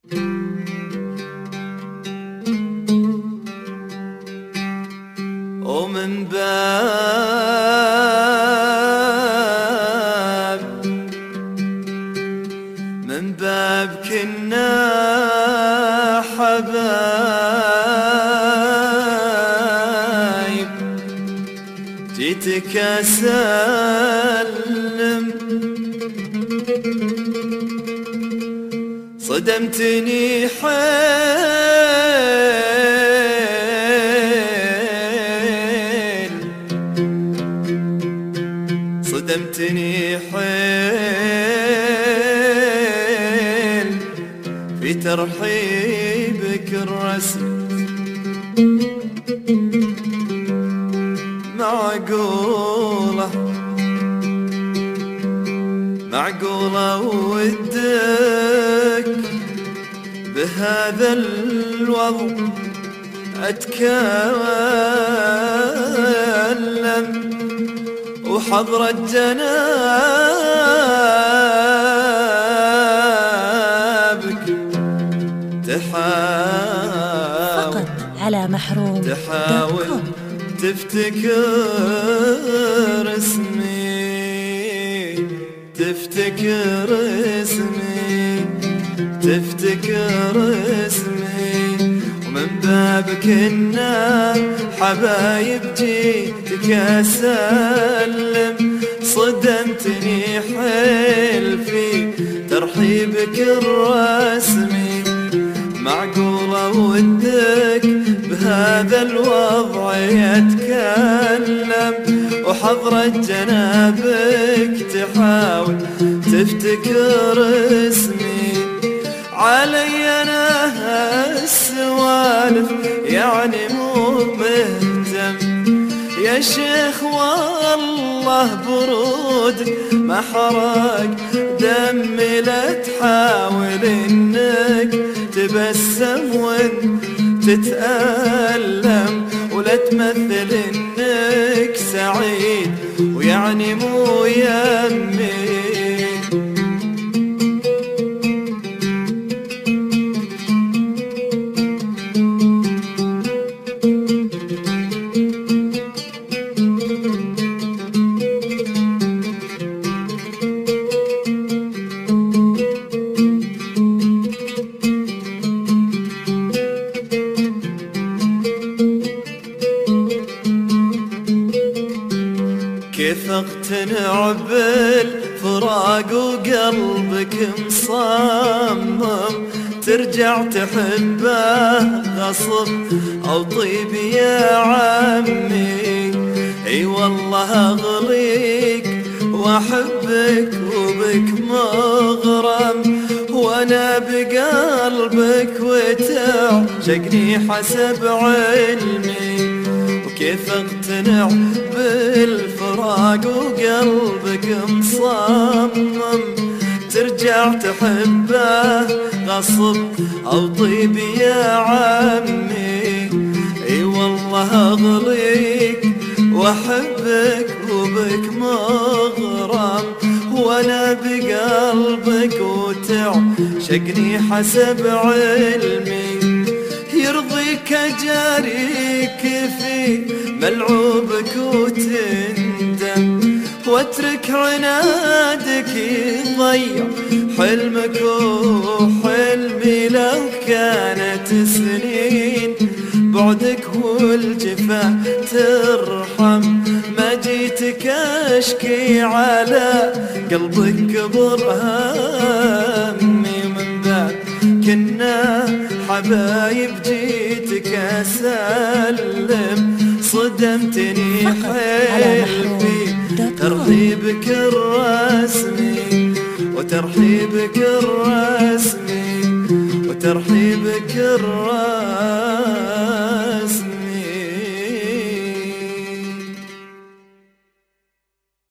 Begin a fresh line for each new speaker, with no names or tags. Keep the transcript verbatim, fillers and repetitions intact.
ومن باب من باب كنا حبايب جيتك أسلم صدمتني حيل صدمتني حيل في ترحيبك الرسمي. معقولة معقولة ودك بهذا الوضع أتكلم وحضرة جنابك تحاول
فقط على محروم
تحاول تفتكر اسمي تفتكر اسمي تفتكر اسمي. ومن بابك إنا حبايب جيتك أسلم صدمتني حيل في ترحيبك الرسمي. معقولة ودك بهذا الوضع يتكلم وحضرة جنابك تحاول تفتكر اسمي. علي أنا هالسوالف يعني مو مهتم يا شيخ والله برودك ما حرق دمي. لا تحاول إنك تبسم وانت تتألم ولا تمثل إنك سعيد ويعني مو يمي. كيف اقتنع بالفراق وقلبك مصمم ترجع تحبه غصب او طيب يا عمي. اي والله اغليك واحبك وبك مغرم وانا بقلبك وتعشقني حسب علمي. وكيف اقتنع بالفراق وقلبك مصمم ترجع تحبه غصب او طيب يا عمي. اي والله اغليك واحبك وبك مغرم وانا بقلبك وتعشقني حسب علمي. يرضيك اجاريك في ملعوبك وتندم واترك عنادك يضيع حلمك وحلمي. لو كانت سنين بعدك والجفا ترحم ما جيتك اشكي على قلبك كبر همي. من بعد كنا حبايب جيتك أسلم صدمتني حيل في ترحيبك الرسمي وترحيبك الرسمي وترحيبك الرسمي.